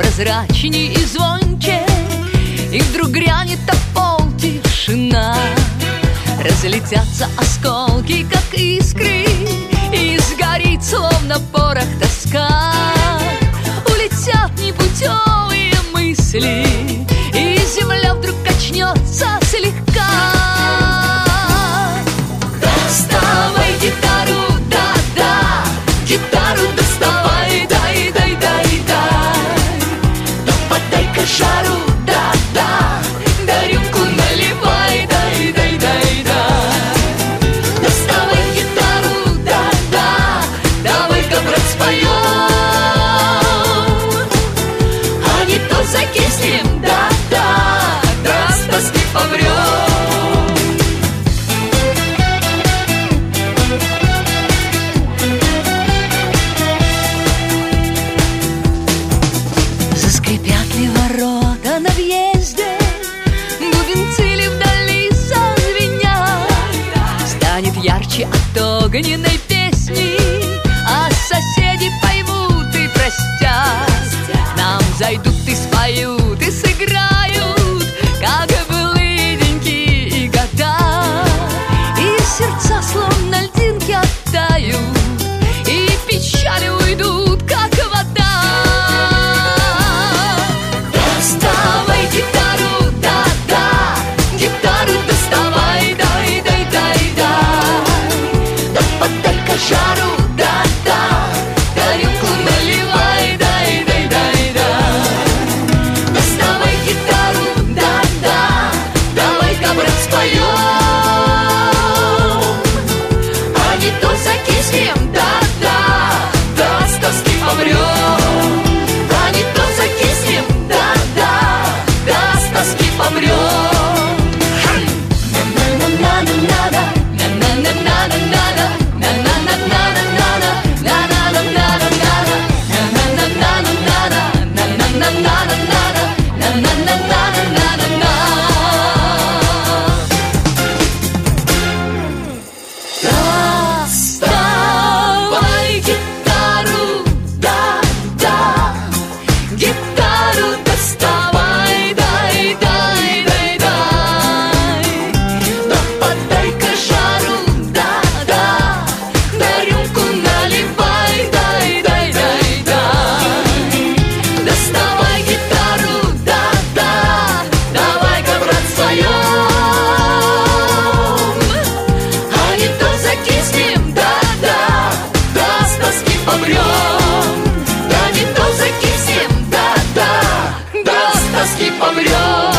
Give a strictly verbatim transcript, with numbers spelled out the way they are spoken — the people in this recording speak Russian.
прозрачней и звонче, и вдруг грянет топол тишина. Разлетятся осколки, как искры, и сгорит, словно порох, тоска. Улетят непутевые мысли, и земля вдруг качнется слегка. Доставай гитару, да-да, гитару доставай, дай, дай, дай, дай. Да подай-ка жару, да-да, да рюмку наливай, дай, дай, дай, дай. Доставай гитару, да-да, давай-ка, брат, споем, а не то закиснем, да-да, да с тоски помрем. Заскрипят ли ворота на въезде, бубенцы ли вдали зазвенят, станет ярче от огненной песни, а соседи поймут и простят. Нам зайдут и споют, и сыграют, как былые деньки и года, и сердца словно льдинки оттают, и печали уйдут, как вода. Доставай гитару, да-да, гитару доставай, дай, дай, дай, дай. Да подай-ка жару, да-да, да рюмку наливай, дай, дай, дай, дай. Доставай гитару, да-да, давай-ка, брат, споем, а не то закиснем, да-да, да с тоски помрем. А не то закиснем, да-да, да с тоски помрем. Доставай гитару, да-да, гитару доставай, дай, дай, дай, дай. Да подай-ка жару, да-да, да рюмку наливай, дай, дай, дай, дай. Доставай гитару, да-да, давай-ка, брат, споем, а не то закиснем, да-да, да с тоски помрем. Да не то закиснем, да-да, да с тоски помрем.